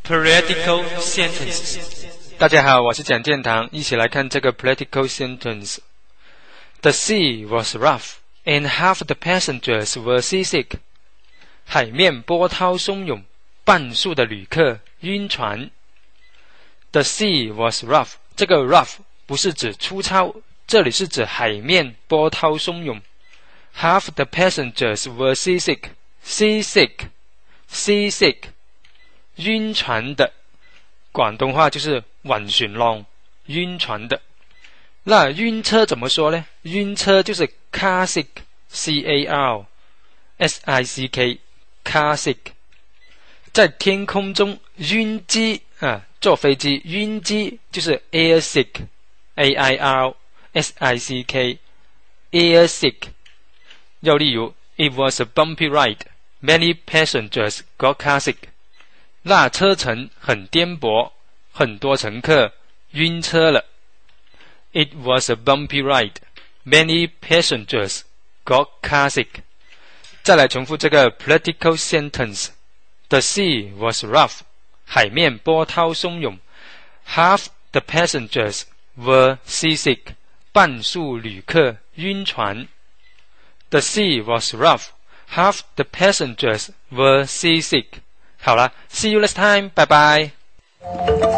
Political sentences。大家好，我是蒋建堂，一起来看这个 political sentence. The sea was rough, and half the passengers were seasick. 海面波涛汹涌，半数的旅客晕船。The sea was rough. 这个 rough 不是指粗糙，这里是指海面波涛汹涌。Half the passengers were seasick. Seasick. 晕船的，广东话就是暈船浪，晕船的。那晕車怎麼說呢？暈車就是 car sick, C-A-R-S-I-C-K, car sick。在天空中暈機坐飛機暈機就是 air sick, A-I-R-S-I-C-K, air sick。又例如 It was a bumpy ride, many passengers got car sick。那车程很颠簸，很多乘客晕车了。It was a bumpy ride. Many passengers got car sick. 再来重复这个 political sentence. The sea was rough. 海面波涛汹涌。Half the passengers were seasick. 半数旅客晕船。The sea was rough. Half the passengers were seasick. 好了 ，See you next time. 拜拜。